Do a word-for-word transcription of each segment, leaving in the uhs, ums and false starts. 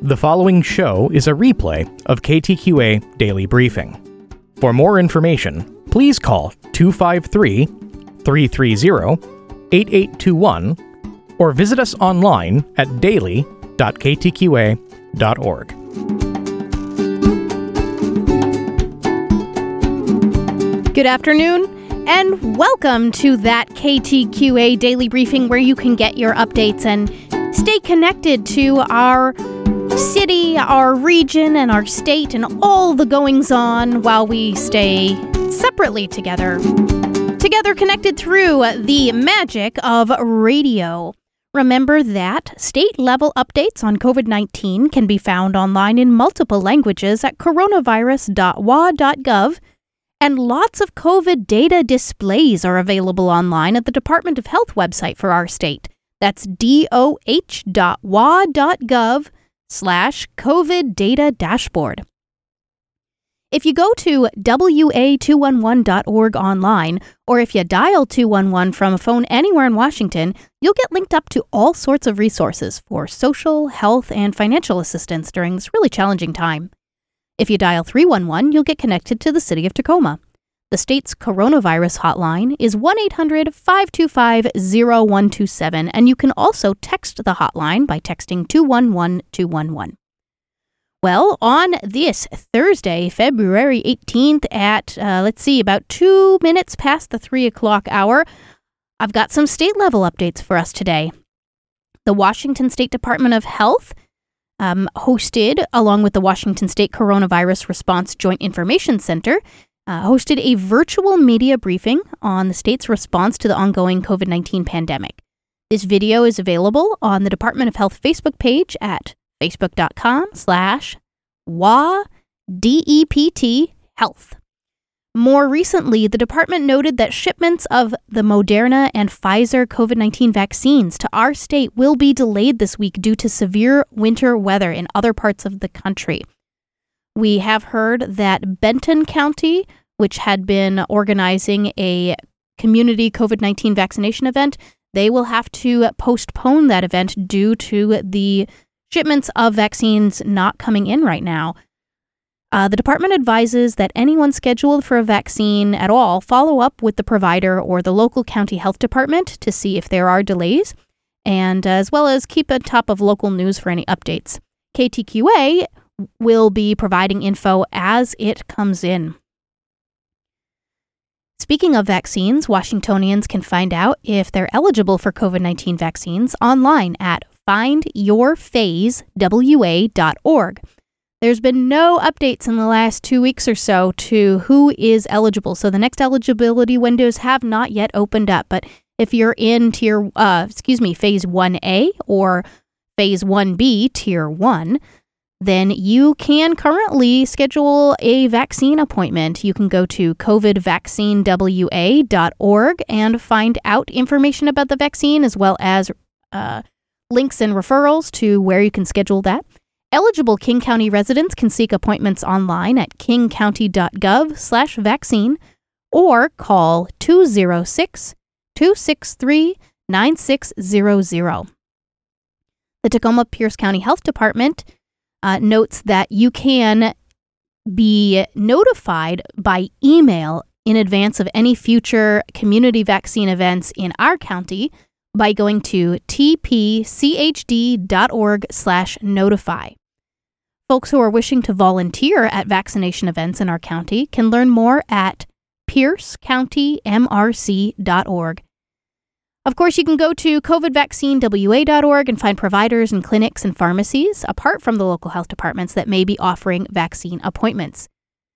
The following show is a replay of K T Q A Daily Briefing. For more information, please call two five three, three three zero, eight eight two one or visit us online at daily dot k t q a dot org. Good afternoon, and welcome to that K T Q A Daily Briefing where you can get your updates and stay connected to our city, our region, and our state, and all the goings-on while we stay separately together. Together connected through the magic of radio. Remember that state-level updates on covid nineteen can be found online in multiple languages at coronavirus dot w a dot gov, and lots of COVID data displays are available online at the Department of Health website for our state. That's doh dot w a dot gov slash COVID data dashboard. If you go to w a two one one dot org online, or if you dial two one one from a phone anywhere in Washington, you'll get linked up to all sorts of resources for social, health, and financial assistance during this really challenging time. If you dial three one one, you'll get connected to the city of Tacoma. The state's coronavirus hotline is one eight hundred, five two five, zero one two seven, and you can also text the hotline by texting two one one two one one. Well, on this Thursday, February eighteenth at, uh, let's see, about two minutes past the three o'clock hour, I've got some state-level updates for us today. The Washington State Department of Health um, hosted, along with the Washington State Coronavirus Response Joint Information Center, uh, hosted a virtual media briefing on the state's response to the ongoing covid nineteen pandemic. This video is available on the Department of Health Facebook page at facebook.com slash WADEPT Health. More recently, the department noted that shipments of the Moderna and Pfizer covid nineteen vaccines to our state will be delayed this week due to severe winter weather in other parts of the country. We have heard that Benton County, which had been organizing a community covid nineteen vaccination event, they will have to postpone that event due to the shipments of vaccines not coming in right now. Uh, the department advises that anyone scheduled for a vaccine at all follow up with the provider or the local county health department to see if there are delays, and as well as keep on top of local news for any updates. K T Q A will be providing info as it comes in. Speaking of vaccines, Washingtonians can find out if they're eligible for covid nineteen vaccines online at find your phase w a dot org. There's been no updates in the last two weeks or so to who is eligible, so the next eligibility windows have not yet opened up. But if you're in tier, uh, excuse me, phase one A or phase one B, tier one, then you can currently schedule a vaccine appointment. You can go to covid vaccine w a dot org and find out information about the vaccine, as well as uh, links and referrals to where you can schedule that. Eligible King County residents can seek appointments online at king county dot gov slash vaccine or call two oh six, two six three, nine six zero zero. The Tacoma Pierce County Health Department uh, notes that you can be notified by email in advance of any future community vaccine events in our county by going to t p c h d dot org slash notify. Folks who are wishing to volunteer at vaccination events in our county can learn more at pierce county m r c dot org. Of course, you can go to covid vaccine w a dot org and find providers and clinics and pharmacies, apart from the local health departments, that may be offering vaccine appointments.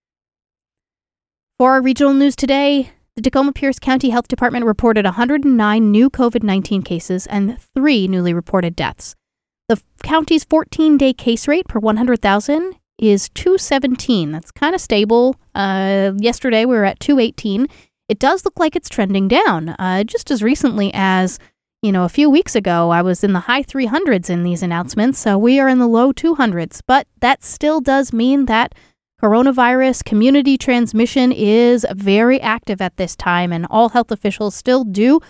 For our regional news today, the Tacoma Pierce County Health Department reported one hundred nine new covid nineteen cases and three newly reported deaths. The county's fourteen-day case rate per one hundred thousand is two seventeen. That's kind of stable. Uh, yesterday, we were at two eighteen. It does look like it's trending down. Uh, just as recently as, you know, a few weeks ago, I was in the high three hundreds in these announcements, so we are in the low two hundreds. But that still does mean that coronavirus community transmission is very active at this time, and all health officials still do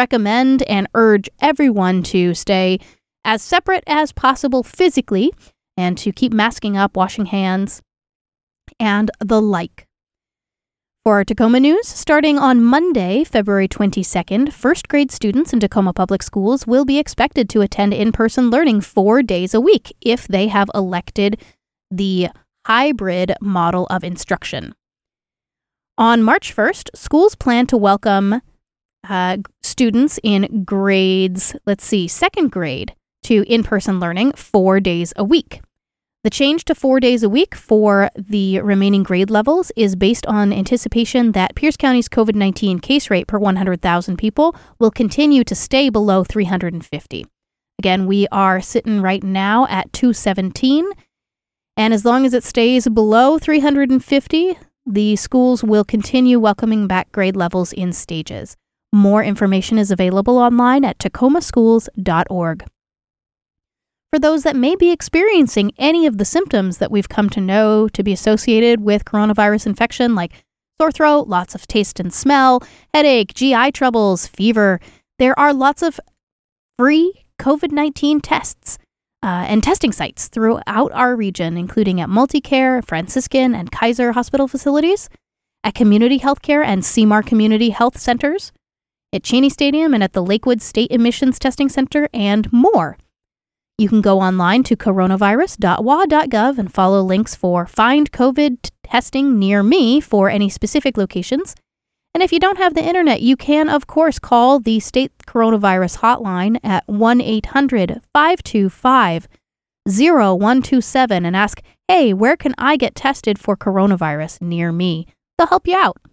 recommend and urge everyone to stay as separate as possible physically and to keep masking up, washing hands, and the like. For our Tacoma news, starting on Monday, February twenty-second, first grade students in Tacoma Public Schools will be expected to attend in-person learning four days a week if they have elected the hybrid model of instruction. On March first, schools plan to welcome uh, students in grades, let's see, second grade to in-person learning four days a week. The change to four days a week for the remaining grade levels is based on anticipation that Pierce County's COVID nineteen case rate per one hundred thousand people will continue to stay below three hundred fifty. Again, we are sitting right now at two seventeen, and as long as it stays below three hundred fifty, the schools will continue welcoming back grade levels in stages. More information is available online at tacoma schools dot org. For those that may be experiencing any of the symptoms that we've come to know to be associated with coronavirus infection, like sore throat, lots of taste and smell, headache, G I troubles, fever, there are lots of free COVID nineteen tests uh, and testing sites throughout our region, including at Multicare, Franciscan, and Kaiser hospital facilities, at community healthcare and C M A R community health centers, at Cheney Stadium and at the Lakewood State Emissions Testing Center, and more. You can go online to coronavirus dot w a dot gov and follow links for Find COVID Testing Near Me for any specific locations. And if you don't have the internet, you can, of course, call the state coronavirus hotline at one eight hundred five two five zero one two seven and ask, hey, where can I get tested for coronavirus near me? They'll help you out.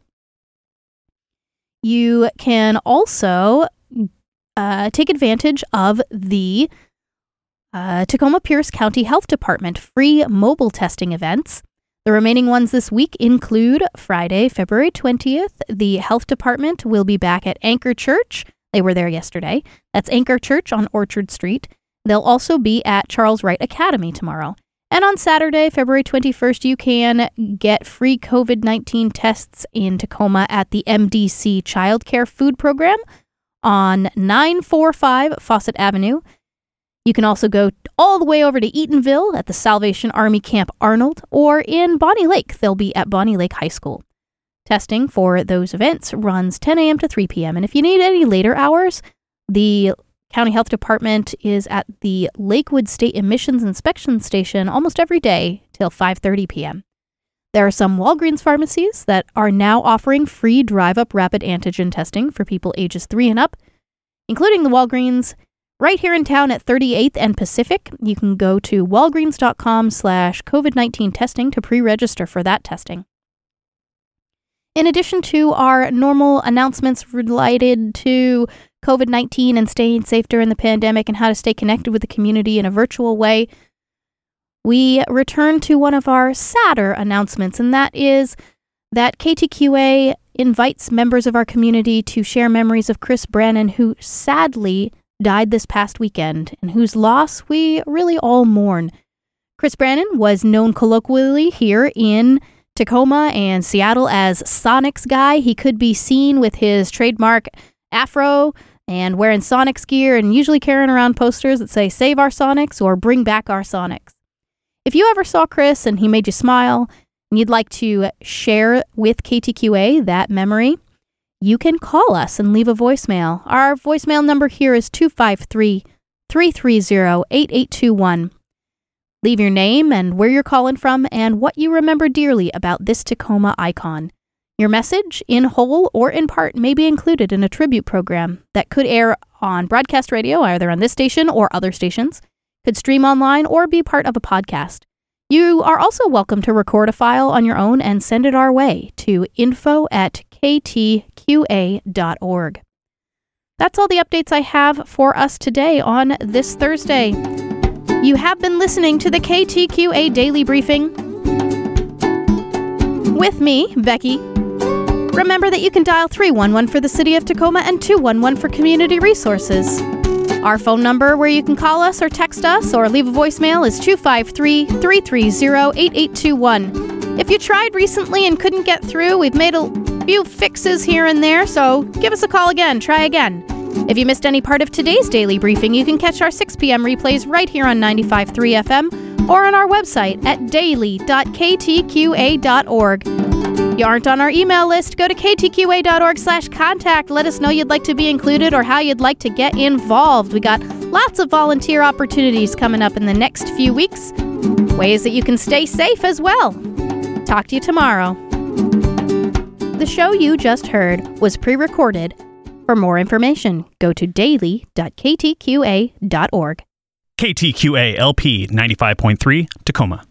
You can also uh, take advantage of the Uh, Tacoma Pierce County Health Department free mobile testing events. The remaining ones this week include Friday, February twentieth. The Health Department will be back at Anchor Church. They were there yesterday. That's Anchor Church on Orchard Street. They'll also be at Charles Wright Academy tomorrow. And on Saturday, February twenty-first, you can get free COVID nineteen tests in Tacoma at the M D C Child Care Food Program on nine forty-five Fawcett Avenue. You can also go all the way over to Eatonville at the Salvation Army Camp Arnold, or in Bonnie Lake, they'll be at Bonnie Lake High School. Testing for those events runs ten a.m. to three p.m. And if you need any later hours, the County Health Department is at the Lakewood State Emissions Inspection Station almost every day till five thirty p.m. There are some Walgreens pharmacies that are now offering free drive-up rapid antigen testing for people ages three and up, including the Walgreens right here in town at thirty-eighth and Pacific. You can go to walgreens.com slash COVID-19 testing to pre-register for that testing. In addition to our normal announcements related to COVID nineteen and staying safe during the pandemic and how to stay connected with the community in a virtual way, we return to one of our sadder announcements, and that is that K T Q A invites members of our community to share memories of Chris Brannon, who sadly died this past weekend, and whose loss we really all mourn. Chris Brannon was known colloquially here in Tacoma and Seattle as Sonics Guy. He could be seen with his trademark afro and wearing Sonics gear and usually carrying around posters that say "Save our Sonics" or "Bring back our Sonics." If you ever saw Chris and he made you smile and you'd like to share with K T Q A that memory, you can call us and leave a voicemail. Our voicemail number here is two five three, three three zero, eight eight two one. Leave your name and where you're calling from and what you remember dearly about this Tacoma icon. Your message, in whole or in part, may be included in a tribute program that could air on broadcast radio, either on this station or other stations, could stream online, or be part of a podcast. You are also welcome to record a file on your own and send it our way to info at k t q a dot org. That's all the updates I have for us today on this Thursday. You have been listening to the K T Q A Daily Briefing with me, Becky. Remember that you can dial three one one for the City of Tacoma and two one one for Community Resources. Our phone number where you can call us or text us or leave a voicemail is two five three, three three zero, eight eight two one. If you tried recently and couldn't get through, we've made a few fixes here and there, so give us a call again. Try again. If you missed any part of today's daily briefing, you can catch our six p.m. replays right here on ninety-five point three F M or on our website at daily dot k t q a dot org. You aren't on our email list, go to k t q a dot org slash contact. Let us know you'd like to be included or how you'd like to get involved. We got lots of volunteer opportunities coming up in the next few weeks. Ways that you can stay safe as well. Talk to you tomorrow. The show you just heard was pre-recorded. For more information, go to daily dot k t q a dot org. K T Q A L P ninety-five point three, Tacoma.